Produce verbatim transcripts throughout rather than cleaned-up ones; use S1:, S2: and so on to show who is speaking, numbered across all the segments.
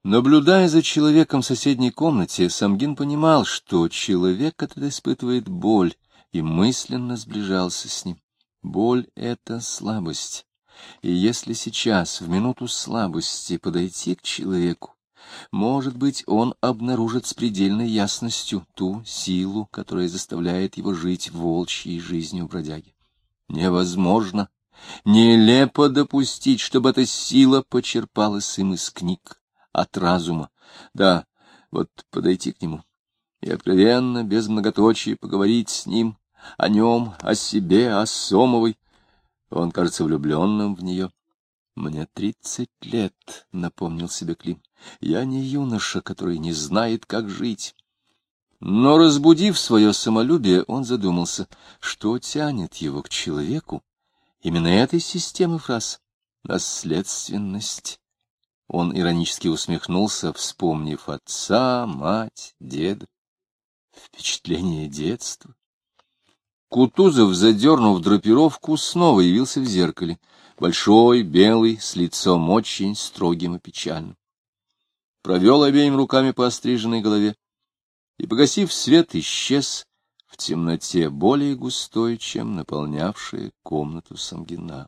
S1: Наблюдая за человеком в соседней комнате, Самгин понимал, что человек этот испытывает боль, и мысленно сближался с ним. Боль — это слабость, и если сейчас, в минуту слабости, подойти к человеку, может быть, он обнаружит с предельной ясностью ту силу, которая заставляет его жить волчьей жизнью бродяги. Невозможно, нелепо допустить, чтобы эта сила почерпалась им из книг, от разума. Да, вот подойти к нему и откровенно, без многоточий, поговорить с ним, о нем, о себе, о Сомовой. Он кажется влюбленным в нее. «Мне тридцать лет», — напомнил себе Клим. «Я не юноша, который не знает, как жить». Но, разбудив свое самолюбие, он задумался, что тянет его к человеку именно этой системы фраз. Наследственность. Он иронически усмехнулся, вспомнив отца, мать, деда. Впечатление детства. Кутузов, задернув драпировку, снова явился в зеркале. Большой, белый, с лицом очень строгим и печальным. Провел обеими руками по остриженной голове и, погасив свет, исчез в темноте более густой, чем наполнявшая комнату Самгина.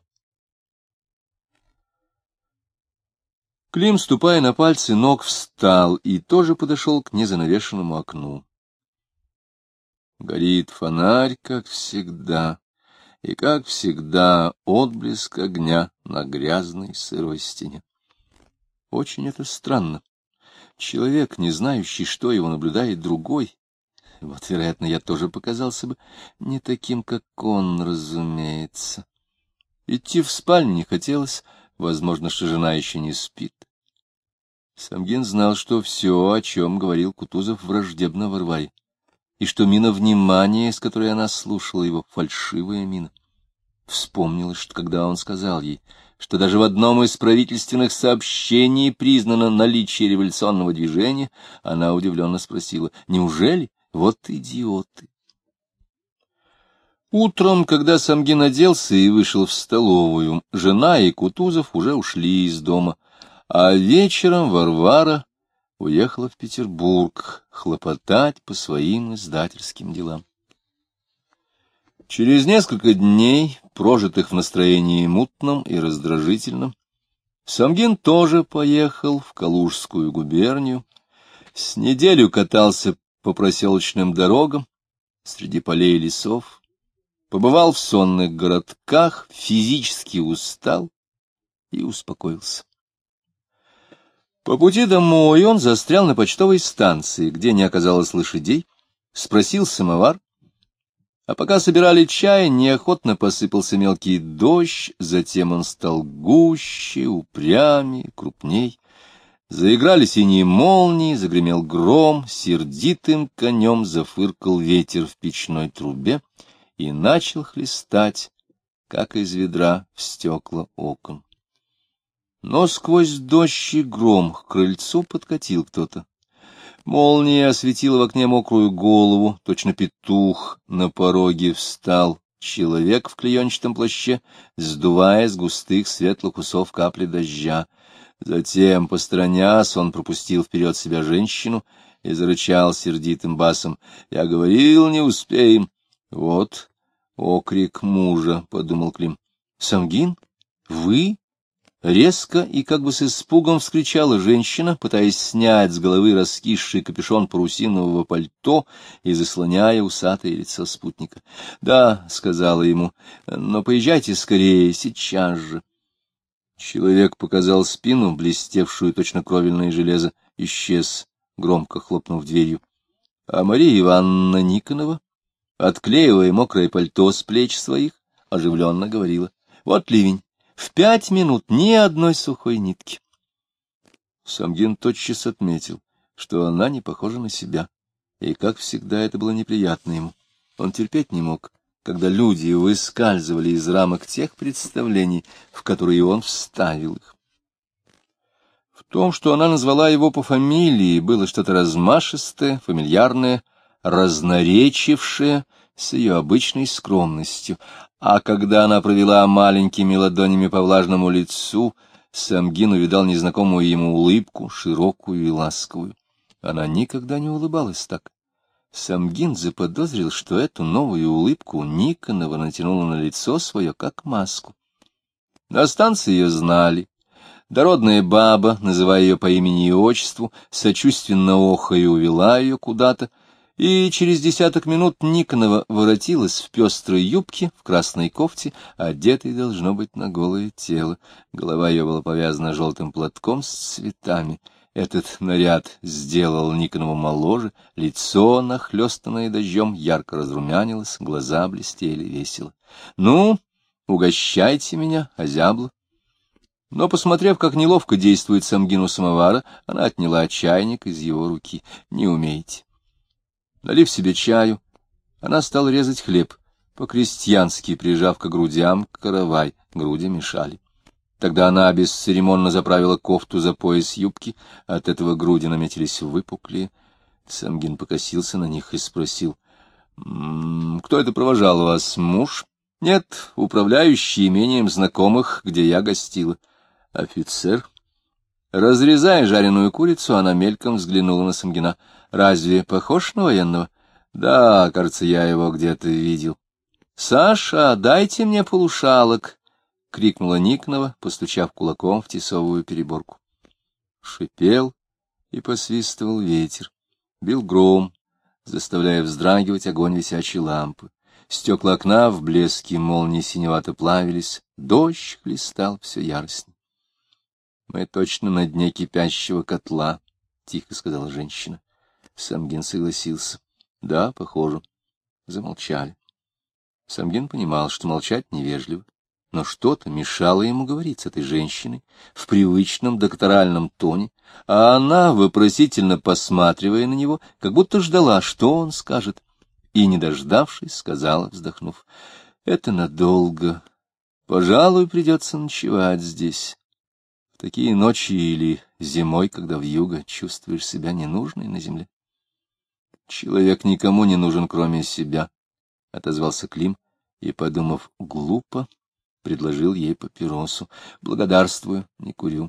S1: Клим, ступая на пальцы ног, встал и тоже подошел к незанавешенному окну. Горит фонарь, как всегда, и, как всегда, отблеск огня на грязной сырой стене. Очень это странно. Человек, не знающий, что его наблюдает другой, вот, вероятно, я тоже показался бы не таким, как он, разумеется. Идти в спальню не хотелось, возможно, что жена еще не спит. Самгин знал, что все, о чем говорил Кутузов, враждебно Варваре, и что мина внимания, с которой она слушала его, фальшивая мина. Вспомнилось, что когда он сказал ей, что даже в одном из правительственных сообщений признано наличие революционного движения, она удивленно спросила: «Неужели? Вот идиоты!» Утром, когда Самгин оделся и вышел в столовую, жена и Кутузов уже ушли из дома, а вечером Варвара уехала в Петербург хлопотать по своим издательским делам. Через несколько дней, прожитых в настроении мутном и раздражительном, Самгин тоже поехал в Калужскую губернию, с неделю катался по проселочным дорогам среди полей и лесов, побывал в сонных городках, физически устал и успокоился. По пути домой он застрял на почтовой станции, где не оказалось лошадей, спросил самовар, а пока собирали чай, неохотно посыпался мелкий дождь, затем он стал гуще, упрямее, крупней. Заиграли синие молнии, загремел гром, сердитым конем зафыркал ветер в печной трубе и начал хлестать, как из ведра, в стекла окон. Но сквозь дождь и гром к крыльцу подкатил кто-то. Молния осветила в окне мокрую голову, точно петух на пороге встал человек в клеенчатом плаще, сдувая с густых светлых усов капли дождя. Затем, посторонясь, он пропустил вперед себя женщину и зарычал сердитым басом: «Я говорил, не успеем». «Вот окрик мужа», — подумал Клим. «Самгин? Вы?» Резко и как бы с испугом вскричала женщина, пытаясь снять с головы раскисший капюшон парусинового пальто и заслоняя усатое лицо спутника. — Да, — сказала ему, — но поезжайте скорее, сейчас же. Человек показал спину, блестевшую точно кровельное железо, исчез, громко хлопнув дверью. А Мария Ивановна Никонова, отклеивая мокрое пальто с плеч своих, оживленно говорила: — Вот ливень. В пять минут ни одной сухой нитки. Самгин тотчас отметил, что она не похожа на себя, и, как всегда, это было неприятно ему. Он терпеть не мог, когда люди выскальзывали из рамок тех представлений, в которые он вставил их. В том, что она назвала его по фамилии, было что-то размашистое, фамильярное, разноречившее с ее обычной скромностью, а когда она провела маленькими ладонями по влажному лицу, Самгин увидал незнакомую ему улыбку, широкую и ласковую. Она никогда не улыбалась так. Самгин заподозрил, что эту новую улыбку Никонова натянула на лицо свое, как маску. На станции ее знали. Дородная баба, называя ее по имени и отчеству, сочувственно охая увела ее куда-то, и через десяток минут Никонова воротилась в пестрой юбке, в красной кофте, одетой, должно быть, на голое тело. Голова ее была повязана желтым платком с цветами. Этот наряд сделал Никонову моложе, лицо, нахлёстанное дождем, ярко разрумянилось, глаза блестели весело. — Ну, угощайте меня, озябла. Но, посмотрев, как неловко действует Самгин у самовара, она отняла чайник из его руки. — Не умеете. Налив себе чаю, она стала резать хлеб, по-крестьянски прижав к грудям каравай, груди мешали. Тогда она бесцеремонно заправила кофту за пояс юбки, от этого груди наметились выпуклые. Самгин покосился на них и спросил: «М-м, кто это провожал вас, муж?» «Нет, управляющий имением знакомых, где я гостила». «Офицер?» Разрезая жареную курицу, она мельком взглянула на Самгина. «Разве похож на военного?» «Да, кажется, я его где-то видел». «Саша, дайте мне полушалок!» — крикнула Никонова, постучав кулаком в тесовую переборку. Шипел и посвистывал ветер. Бил гром, заставляя вздрагивать огонь висячей лампы. Стекла окна в блеске молнии синевато плавились, дождь хлестал все яростней. — Мы точно на дне кипящего котла, — тихо сказала женщина. Самгин согласился. — Да, похоже. Замолчали. Самгин понимал, что молчать невежливо, но что-то мешало ему говорить с этой женщиной в привычном докторальном тоне, а она, вопросительно посматривая на него, как будто ждала, что он скажет, и, не дождавшись, сказала, вздохнув: — Это надолго. Пожалуй, придется ночевать здесь. В такие ночи или зимой, когда вьюга, чувствуешь себя ненужной на земле. — Человек никому не нужен, кроме себя, — отозвался Клим и, подумав глупо, предложил ей папиросу. — Благодарствую, не курю.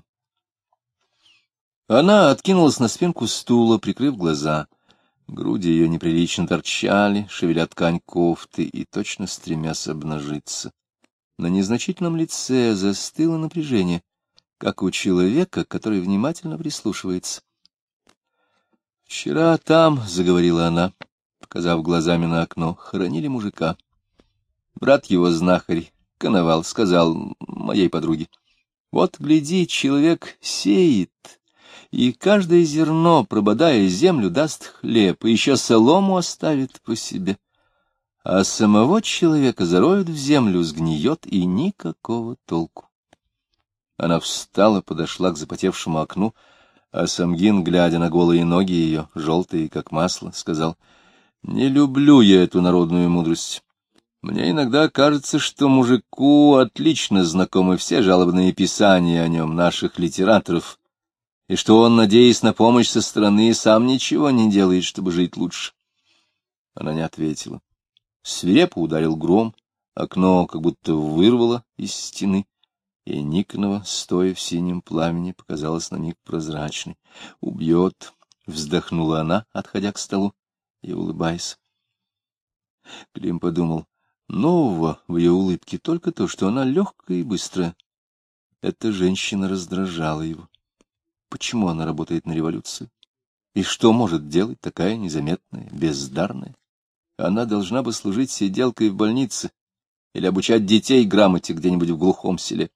S1: Она откинулась на спинку стула, прикрыв глаза. Груди ее неприлично торчали, шевеля ткань кофты и точно стремясь обнажиться. На незначительном лице застыло напряжение, как у человека, который внимательно прислушивается. — Вчера там, — заговорила она, показав глазами на окно, — хоронили мужика. Брат его знахарь, Коновал, сказал моей подруге: вот, гляди, человек сеет, и каждое зерно, прободая землю, даст хлеб, и еще солому оставит по себе. А самого человека зароют в землю, сгниет, и никакого толку. Она встала, подошла к запотевшему окну, а Самгин, глядя на голые ноги ее, желтые, как масло, сказал: — Не люблю я эту народную мудрость. Мне иногда кажется, что мужику отлично знакомы все жалобные писания о нем наших литераторов, и что он, надеясь на помощь со стороны, сам ничего не делает, чтобы жить лучше. Она не ответила. Свирепо ударил гром, окно как будто вырвало из стены, и Никонова, стоя в синем пламени, показалась на миг прозрачной. — Убьет, — вздохнула она, отходя к столу и улыбаясь. Клим подумал: нового в ее улыбке только то, что она легкая и быстрая. Эта женщина раздражала его. Почему она работает на революцию? И что может делать такая незаметная, бездарная? Она должна бы служить сиделкой в больнице или обучать детей грамоте где-нибудь в глухом селе.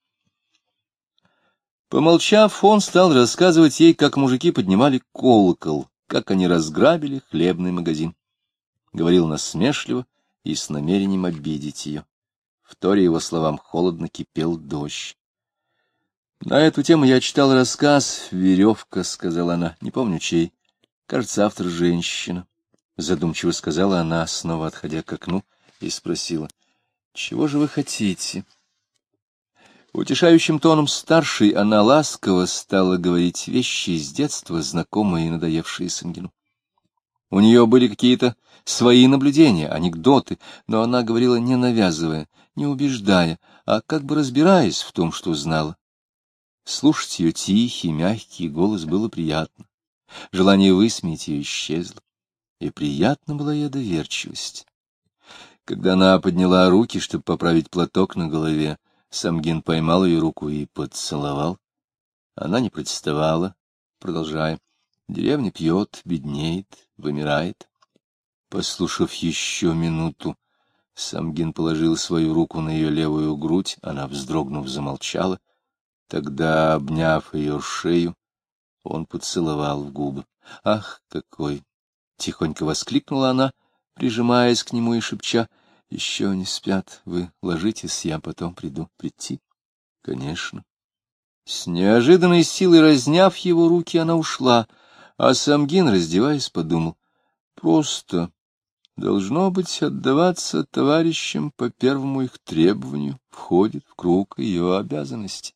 S1: Помолчав, он стал рассказывать ей, как мужики поднимали колокол, как они разграбили хлебный магазин. Говорил насмешливо и с намерением обидеть ее. Вторя его словам, холодно кипел дождь. — На эту тему я читал рассказ «Веревка», — сказала она, — не помню чей. Кажется, автор женщина. Задумчиво сказала она, снова отходя к окну, и спросила: — Чего же вы хотите? Утешающим тоном старшей она ласково стала говорить вещи из детства, знакомые и надоевшие Самгину. У нее были какие-то свои наблюдения, анекдоты, но она говорила не навязывая, не убеждая, а как бы разбираясь в том, что знала. Слушать ее тихий, мягкий голос было приятно. Желание высмеять ее исчезло. И приятна была ее доверчивость. Когда она подняла руки, чтобы поправить платок на голове, Самгин поймал ее руку и поцеловал. Она не протестовала, продолжая. Деревня пьет, беднеет, вымирает. Послушав еще минуту, Самгин положил свою руку на ее левую грудь, она, вздрогнув, замолчала. Тогда, обняв ее шею, он поцеловал в губы. «Ах, какой!» — тихонько воскликнула она, прижимаясь к нему и шепча. «Еще не спят. Вы ложитесь, я потом приду. Прийти?» «Конечно». С неожиданной силой разняв его руки, она ушла, а Самгин, раздеваясь, подумал. «Просто должно быть, отдаваться товарищам по первому их требованию входит в круг ее обязанностей».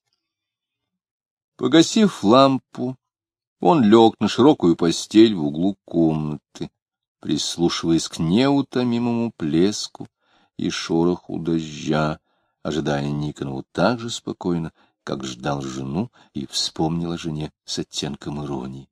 S1: Погасив лампу, он лег на широкую постель в углу комнаты, прислушиваясь к неутомимому плеску и шороху дождя, ожидая Никонову так же спокойно, как ждал жену и вспомнил о жене с оттенком иронии.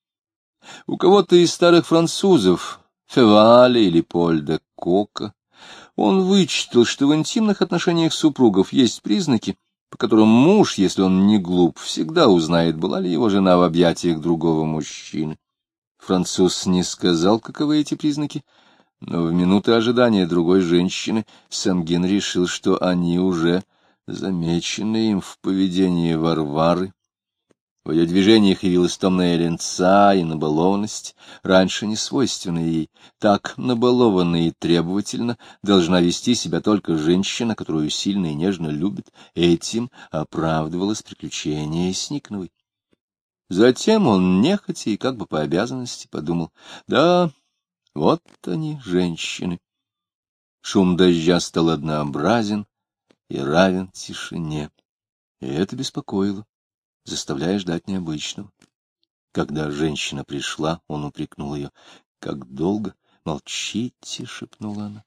S1: У кого-то из старых французов, Феваля или Поля Кока, он вычитал, что в интимных отношениях супругов есть признаки, по которым муж, если он не глуп, всегда узнает, была ли его жена в объятиях другого мужчины. Француз не сказал, каковы эти признаки, но в минуты ожидания другой женщины Самгин решил, что они уже замечены им в поведении Варвары. В ее движениях явилась томная ленца и набалованность, раньше не свойственная ей. Так набалованно и требовательно должна вести себя только женщина, которую сильно и нежно любит. Этим оправдывалось приключение с Никоновой. Затем он нехотя и как бы по обязанности подумал: да, вот они, женщины. Шум дождя стал однообразен и равен тишине, и это беспокоило, заставляя ждать необычного. Когда женщина пришла, он упрекнул ее. — Как долго? — Молчите, — шепнула она.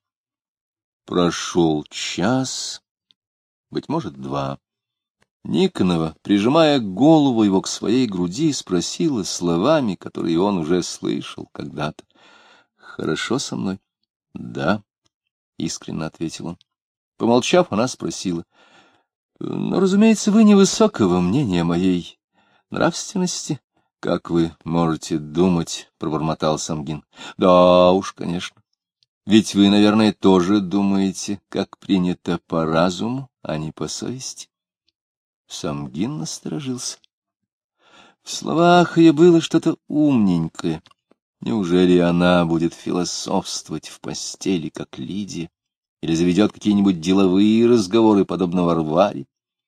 S1: Прошел час, быть может, два. Никонова, прижимая голову его к своей груди, спросила словами, которые он уже слышал когда-то. — Хорошо со мной? — Да, — искренне ответил он. Помолчав, она спросила. — Но, разумеется, вы невысокого мнения о моей нравственности. — Как вы можете думать, — пробормотал Самгин. — Да уж, конечно. Ведь вы, наверное, тоже думаете, как принято, по разуму, а не по совести. Самгин насторожился. В словах ее было что-то умненькое. Неужели она будет философствовать в постели, как Лидия, или заведет какие-нибудь деловые разговоры, подобно Варваре?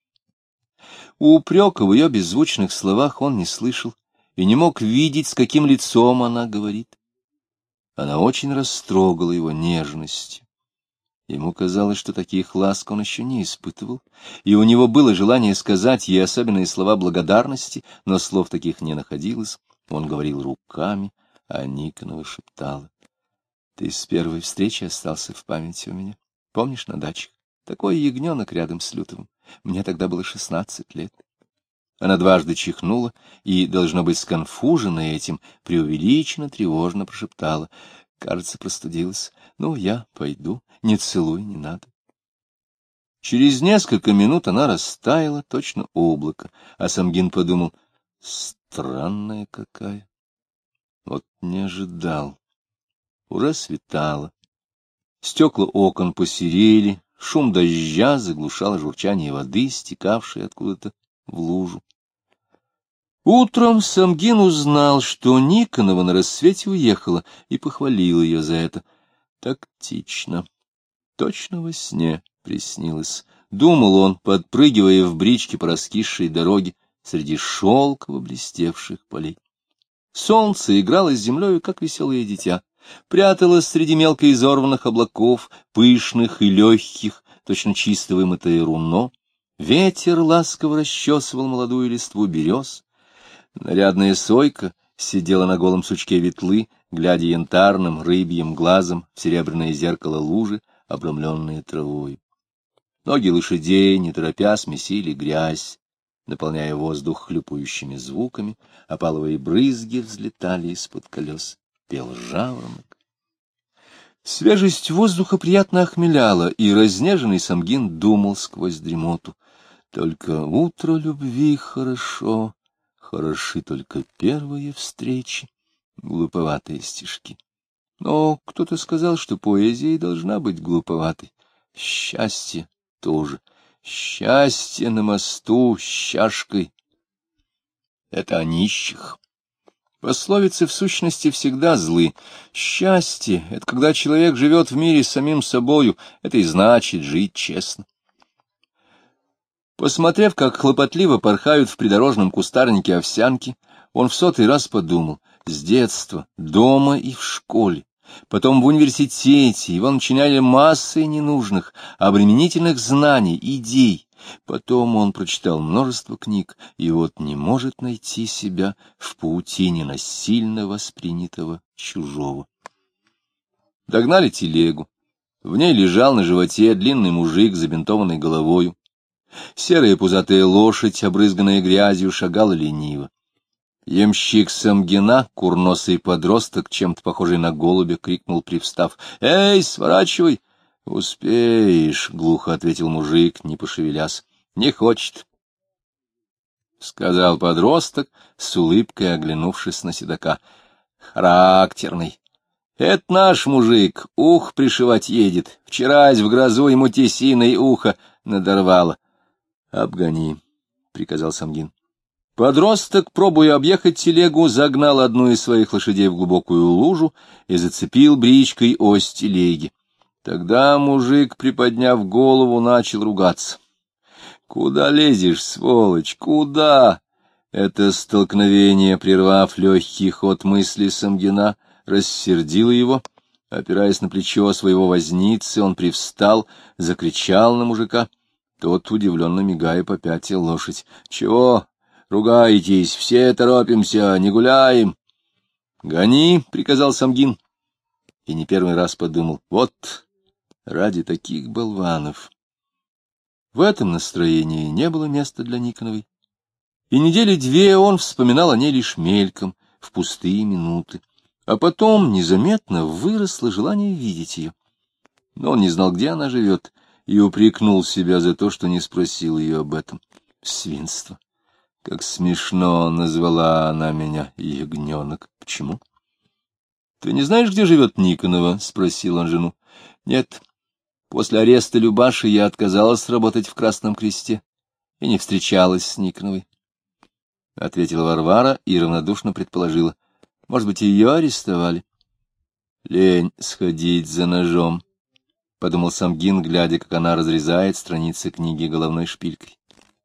S1: Упрека в ее беззвучных словах он не слышал и не мог видеть, с каким лицом она говорит. Она очень растрогала его нежностью. Ему казалось, что таких ласк он еще не испытывал, и у него было желание сказать ей особенные слова благодарности, но слов таких не находилось. Он говорил руками, а Никонова шептала. — Ты с первой встречи остался в памяти у меня. Помнишь, на дачах? Такой ягненок рядом с Лютовым. Мне тогда было шестнадцать лет. Она дважды чихнула и, должно быть, сконфуженная этим, преувеличенно тревожно прошептала. Кажется, простудилась. Ну, я пойду. Не целуй, не надо. Через несколько минут она растаяла, точно облако, а Самгин подумал, странная какая. Вот не ожидал. Уже светало. Стекла окон посерели, шум дождя заглушал журчание воды, стекавшей откуда-то в лужу. Утром Самгин узнал, что Никонова на рассвете уехала, и похвалил ее за это. Тактично. Точно во сне приснилось. Думал он, подпрыгивая в бричке по раскисшей дороге среди шелково блестевших полей. Солнце играло с землею, как веселое дитя, пряталось среди мелко изорванных облаков, пышных и легких, точно чисто вымытое руно. Ветер ласково расчесывал молодую листву берез. Нарядная сойка сидела на голом сучке ветлы, глядя янтарным рыбьим глазом в серебряное зеркало лужи, обрамленные травой. Ноги лошадей, не торопясь, месили грязь. наполняя воздух хлюпающими звуками, опаловые брызги взлетали из-под колес, пел жаворонок. Свежесть воздуха приятно охмеляла, и разнеженный Самгин думал сквозь дремоту. Только утро любви хорошо, хороши только первые встречи, глуповатые стишки. Но кто-то сказал, что поэзия должна быть глуповатой. Счастье тоже. Счастье на мосту с чашкой — это о нищих. Пословицы в сущности всегда злы. Счастье — это когда человек живет в мире с самим собою, это и значит жить честно. Посмотрев, как хлопотливо порхают в придорожном кустарнике овсянки, он в сотый раз подумал: с детства, дома и в школе, потом в университете его начиняли массой ненужных, обременительных знаний, идей. Потом он прочитал множество книг, и вот не может найти себя в паутине насильно воспринятого чужого. Догнали телегу. В ней лежал на животе длинный мужик с забинтованной головою. Серая пузатая лошадь, обрызганная грязью, шагала лениво. Ямщик Самгина, курносый подросток, чем-то похожий на голубя, крикнул, привстав: «Эй, сворачивай!» «Успеешь», — глухо ответил мужик, не пошевелясь. «Не хочет», — сказал подросток, с улыбкой оглянувшись на седока. «Характерный. Это наш мужик, ух пришивать едет. Вчерась в грозу ему тесиной ухо надорвало». «Обгони», — приказал Самгин. Подросток, пробуя объехать телегу, загнал одну из своих лошадей в глубокую лужу и зацепил бричкой ось телеги. Тогда мужик, приподняв голову, начал ругаться. «Куда лезешь, сволочь, куда?» Это столкновение, прервав легкий ход мысли Самгина, рассердило его. Опираясь на плечо своего возницы, он привстал, закричал на мужика. Тот, удивленно мигая, попятил лошадь. «Чего? Ругаетесь, все торопимся, не гуляем». «Гони», — приказал Самгин. И не первый раз подумал: вот ради таких болванов. В этом настроении не было места для Никоновой. И недели две он вспоминал о ней лишь мельком, в пустые минуты. А потом незаметно выросло желание видеть ее. Но он не знал, где она живет, и упрекнул себя за то, что не спросил ее об этом. Свинство! Как смешно назвала она меня, ягненок. Почему? — Ты не знаешь, где живет Никонова? — спросил он жену. — Нет. После ареста Любаши я отказалась работать в Красном Кресте и не встречалась с Никоновой. — ответила Варвара и равнодушно предположила: может быть, ее арестовали? — Лень сходить за ножом, — подумал Самгин, глядя, как она разрезает страницы книги головной шпилькой.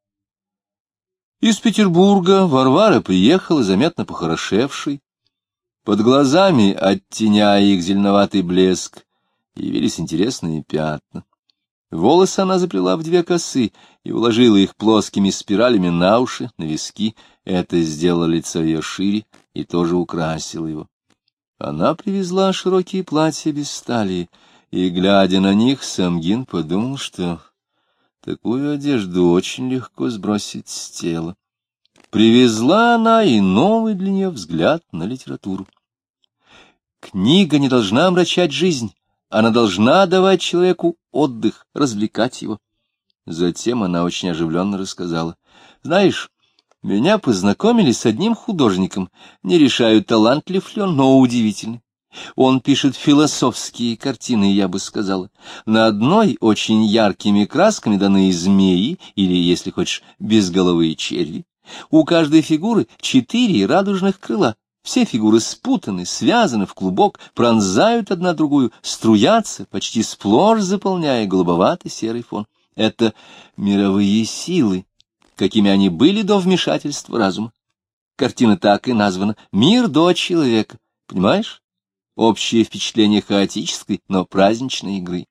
S1: Из Петербурга Варвара приехала, заметно похорошевшей. Под глазами, оттеняя их зеленоватый блеск, явились интересные пятна. Волосы она заплела в две косы и уложила их плоскими спиралями на уши, на виски. Это сделало лицо ее шире и тоже украсило его. Она привезла широкие платья без талии, и, глядя на них, Самгин подумал, что такую одежду очень легко сбросить с тела. Привезла она и новый для нее взгляд на литературу. Книга не должна омрачать жизнь, она должна давать человеку отдых, развлекать его. Затем она очень оживленно рассказала: знаешь, меня познакомили с одним художником, не решаю, талантлив ли он, но удивительный. Он пишет философские картины, я бы сказала. На одной очень яркими красками даны змеи, или, если хочешь, безголовые черви. У каждой фигуры четыре радужных крыла. Все фигуры спутаны, связаны в клубок, пронзают одна другую, струятся, почти сплошь заполняя голубоватый серый фон. Это мировые силы, какими они были до вмешательства разума. Картина так и названа «Мир до человека». Понимаешь? Общее впечатление хаотической, но праздничной игры.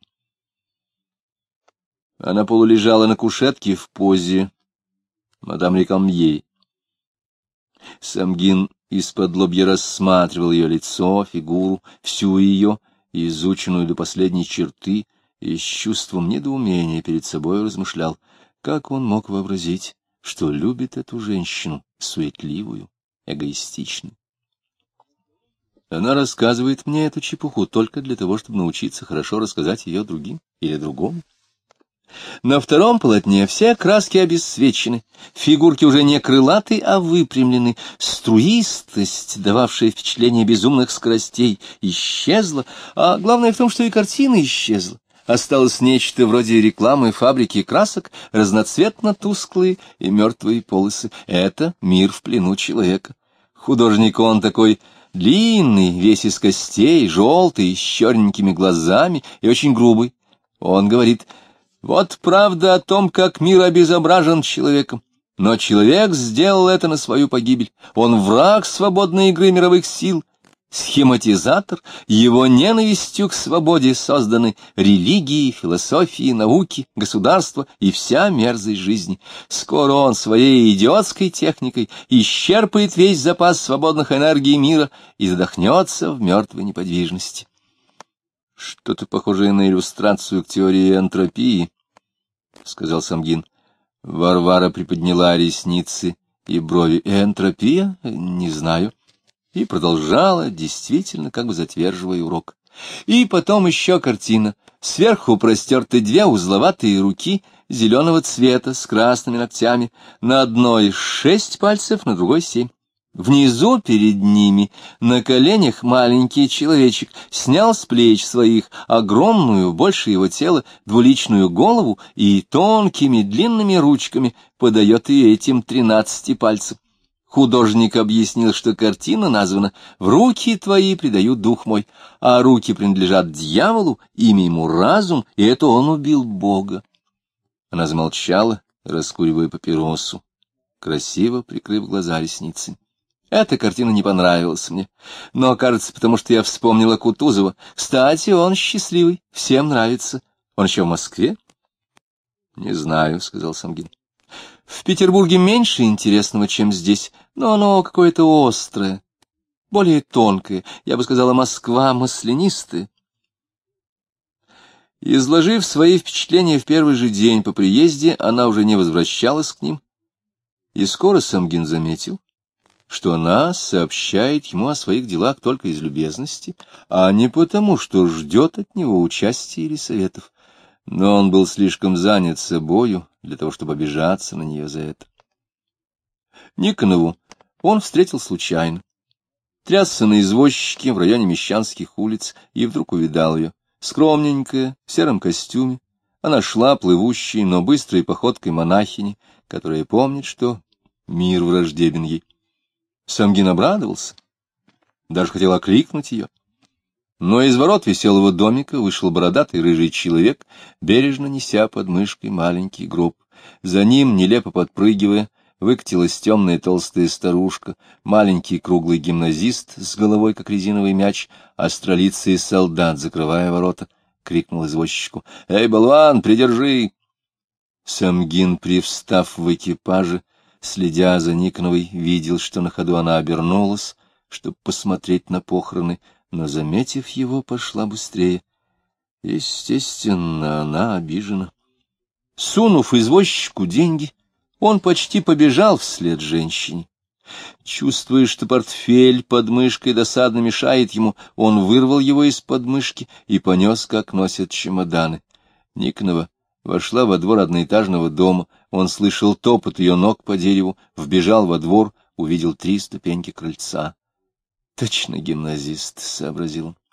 S1: Она полулежала на кушетке в позе мадам Рекамье. Самгин из-под-лобья рассматривал ее лицо, фигуру, всю ее, изученную до последней черты, и с чувством недоумения перед собой размышлял, как он мог вообразить, что любит эту женщину, суетливую, эгоистичную. Она рассказывает мне эту чепуху только для того, чтобы научиться хорошо рассказать ее другим или другому. На втором полотне все краски обесцвечены, фигурки уже не крылаты, а выпрямлены, струистость, дававшая впечатление безумных скоростей, исчезла, а главное в том, что и картина исчезла. Осталось нечто вроде рекламы фабрики красок, разноцветно-тусклые и мертвые полосы. Это мир в плену человека. Художник он такой длинный, весь из костей, желтый, с черненькими глазами и очень грубый. Он говорит: вот правда о том, как мир обезображен человеком. Но человек сделал это на свою погибель. Он враг свободной игры мировых сил, схематизатор. Его ненавистью к свободе созданы религии, философии, науки, государства и вся мерзость жизни. Скоро он своей идиотской техникой исчерпает весь запас свободных энергий мира и задохнется в мертвой неподвижности. Что-то похожее на иллюстрацию к теории энтропии, — сказал Самгин. Варвара приподняла ресницы и брови. Энтропия? Не знаю. И продолжала, действительно, как бы затверживая урок. И потом еще картина. Сверху простерты две узловатые руки зеленого цвета с красными ногтями. На одной шесть пальцев, на другой семь. Внизу перед ними, на коленях, маленький человечек снял с плеч своих огромную, больше его тела, двуличную голову и тонкими длинными ручками подает и этим тринадцати пальцем. Художник объяснил, что картина названа «В руки твои предаю дух мой», а руки принадлежат дьяволу, имя ему разум, и это он убил Бога. Она замолчала, раскуривая папиросу, красиво прикрыв глаза ресницами. Эта картина не понравилась мне, но, кажется, потому что я вспомнила Кутузова. Кстати, он счастливый, всем нравится. Он еще в Москве? — Не знаю, — сказал Самгин. — В Петербурге меньше интересного, чем здесь, но оно какое-то острое, более тонкое. Я бы сказала, Москва маслянистая. Изложив свои впечатления в первый же день по приезде, она уже не возвращалась к ним, и скоро Самгин заметил, что она сообщает ему о своих делах только из любезности, а не потому, что ждет от него участия или советов. Но он был слишком занят собою для того, чтобы обижаться на нее за это. Никонову он встретил случайно. Трясся на извозчике в районе Мещанских улиц и вдруг увидал ее. Скромненькая, в сером костюме, она шла плывущей, но быстрой походкой монахини, которая помнит, что мир враждебен ей. Самгин обрадовался, даже хотел окликнуть ее. Но из ворот веселого домика вышел бородатый рыжий человек, бережно неся под мышкой маленький гроб. За ним, нелепо подпрыгивая, выкатилась темная толстая старушка, маленький круглый гимназист с головой, как резиновый мяч, астролицый солдат, закрывая ворота, крикнул извозчику: «Эй, болван, придержи!» Самгин, привстав в экипаже, следя за Никоновой, видел, что на ходу она обернулась, чтобы посмотреть на похороны, но, заметив его, пошла быстрее. Естественно, она обижена. Сунув извозчику деньги, он почти побежал вслед женщине. Чувствуя, что портфель под мышкой досадно мешает ему, он вырвал его из подмышки и понес, как носят чемоданы. Никонова вошла во двор одноэтажного дома. Он слышал топот ее ног по дереву, вбежал во двор, увидел три ступеньки крыльца. «Точно гимназист», — сообразил он.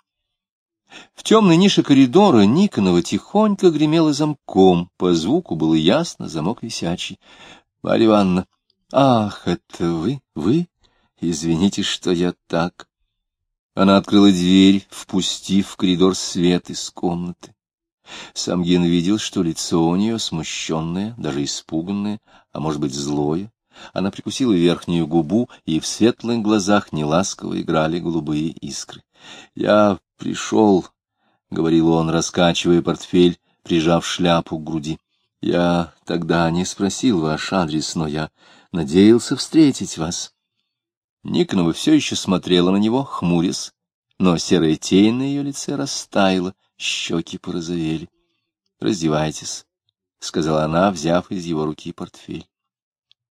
S1: В темной нише коридора Никонова тихонько гремела замком. По звуку было ясно, замок висячий. «Марья Ивановна, ах, это вы, вы? Извините, что я так». Она открыла дверь, впустив в коридор свет из комнаты. Самгин видел, что лицо у нее смущенное, даже испуганное, а может быть злое. Она прикусила верхнюю губу, и в светлых глазах неласково играли голубые искры. — Я пришел, — говорил он, раскачивая портфель, прижав шляпу к груди. — Я тогда не спросил ваш адрес, но я надеялся встретить вас. Никонова все еще смотрела на него, хмурясь, но серая тень на ее лице растаяла, щеки порозовели. — Раздевайтесь, — сказала она, взяв из его руки портфель.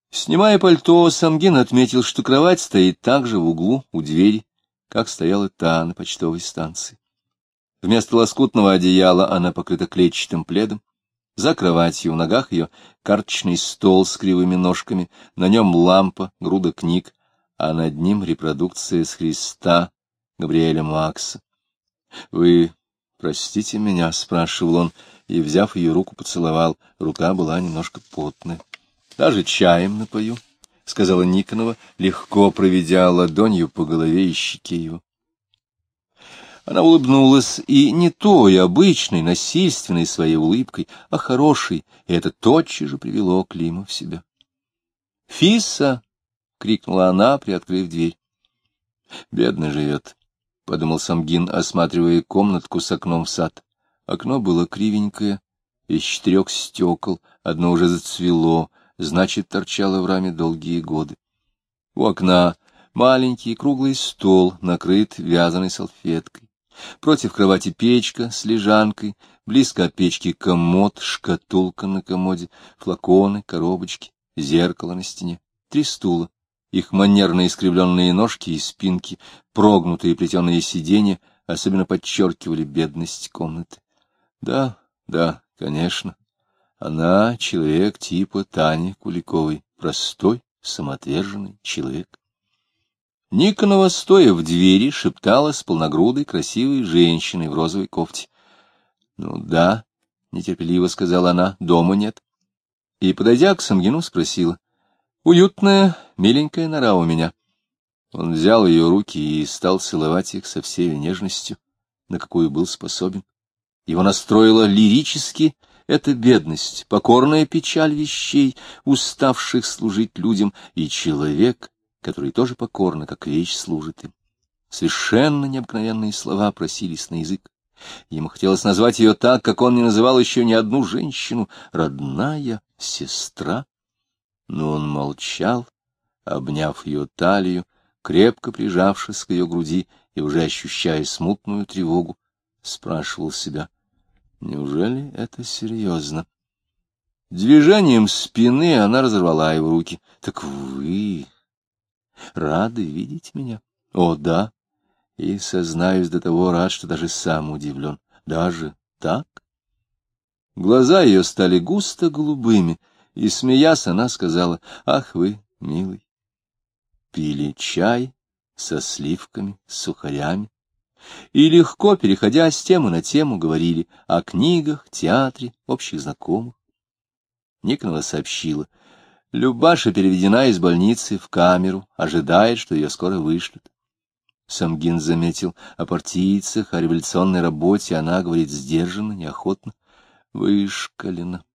S1: Снимая пальто, Самгин отметил, что кровать стоит также в углу у двери, как стояла та на почтовой станции. Вместо лоскутного одеяла она покрыта клетчатым пледом. За кроватью, в ногах ее карточный стол с кривыми ножками, на нем лампа, груда книг, а над ним репродукция с Христа Габриэля Макса. — Вы простите меня? — спрашивал он, и, взяв ее руку, поцеловал. Рука была немножко потная. — Даже чаем напою, — сказала Никонова, легко проведя ладонью по голове и щеке его. Она улыбнулась, и не той обычной, насильственной своей улыбкой, а хорошей, и это тотчас же привело Клима в себя. — Фиса! — крикнула она, приоткрыв дверь. — Бедно живет, — подумал Самгин, осматривая комнатку с окном в сад. Окно было кривенькое, из четырех стекол, одно уже зацвело, значит, торчало в раме долгие годы. У окна маленький круглый стол, накрыт вязаной салфеткой. Против кровати печка с лежанкой, близко от печки комод, шкатулка на комоде, флаконы, коробочки, зеркало на стене, три стула, их манерно искривленные ножки и спинки, прогнутые плетеные сиденья особенно подчеркивали бедность комнаты. Да, да, конечно, она человек типа Тани Куликовой, простой, самоотверженный человек. Никонова, стоя в двери, шептала с полногрудой красивой женщиной в розовой кофте. — Ну да, — нетерпеливо сказала она, — дома нет. И, подойдя к Самгину, спросила. — Уютная, миленькая нора у меня. Он взял ее руки и стал целовать их со всей нежностью, на какую был способен. Его настроила лирически эта бедность, покорная печаль вещей, уставших служить людям, и человек, который тоже покорно, как вещь, служит им. Совершенно необыкновенные слова просились на язык. Ему хотелось назвать ее так, как он не называл еще ни одну женщину, родная, сестра. Но он молчал, обняв ее талию, крепко прижавшись к ее груди и уже ощущая смутную тревогу, спрашивал себя, неужели это серьезно? Движением спины она разорвала его руки. — Так вы... рады видеть меня? — О, да. И, сознаюсь, до того рад, что даже сам удивлен. Даже так? Глаза ее стали густо голубыми, и, смеясь, она сказала, — ах вы, милый. Пили чай со сливками, с сухарями, и, легко переходя с темы на тему, говорили о книгах, театре, общих знакомых. Никонова сообщила, Любаша переведена из больницы в камеру, ожидает, что ее скоро вышлют. Самгин заметил, о партийцах, о революционной работе она говорит сдержанно, неохотно. Вышкалена.